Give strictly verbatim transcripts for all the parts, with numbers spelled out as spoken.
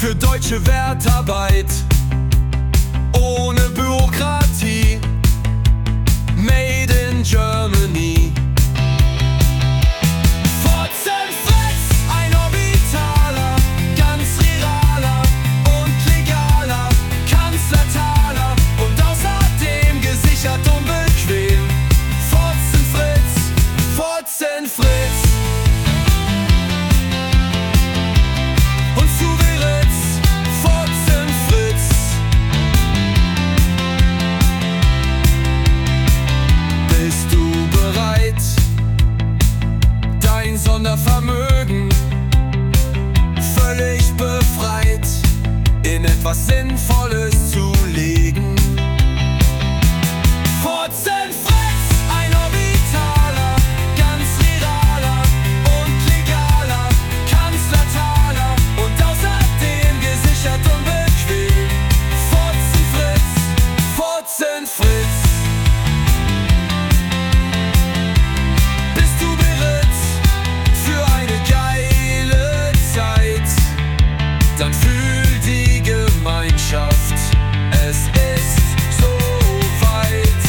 für deutsche Wertarbeit. Ohne Bürokratie, made in Germany. Fotzen Fritz, ein Orbitaler, ganz realer und legaler Kanzlertaler und außerdem gesichert und bequem. Fotzen Fritz, Fotzen Fritz. Und zu Veritz, Fotzen Fritz. Bist du bereit, dein Sondervermögen völlig befreit in etwas Sinnvolles zu legen? Fotzen Fritz, ein Orbitaler, ganz realer und legaler Kanzlertaler und außerdem gesichert und bequem. Fotzen Fritz, Fotzen Fritz. Bist du bereit für eine geile Zeit? Dann fühl die Gemeinschaft, es ist soweit.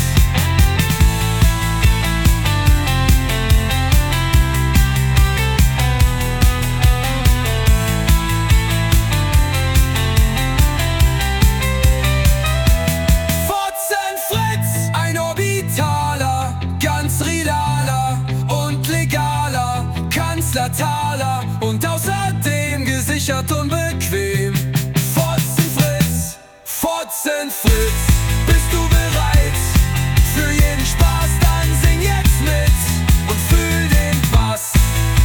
Fotzen Fritz, ein Orbitaler, ganz realer und legaler Kanzlertaler und außerdem gesichert und bequem. Fotzen Fritz, Fotzen Fritz. Bist du bereit für jeden Spaß? Dann sing jetzt mit und fühl den Bass.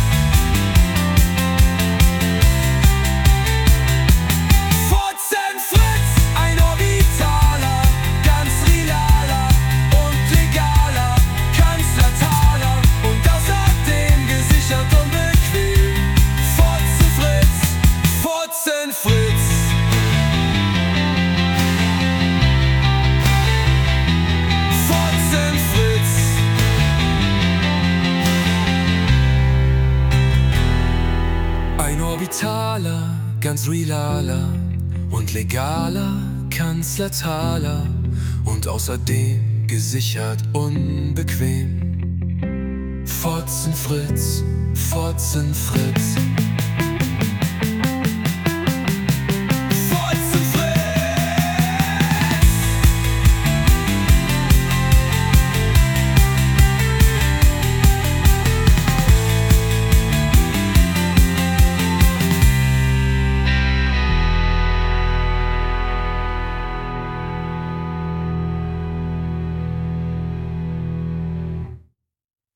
Fotzen Fritz, ein Orbitaler, ganz realer und legaler Kanzlertaler und außerdem gesichert und bequem. Fotzen Fritz, Fotzen Fritz. Fotzen Fritz. Ein Orbitaler, ganz realer und legaler Kanzlertaler und außerdem gesichert und bequem. Fotzen Fritz, Fotzen Fritz.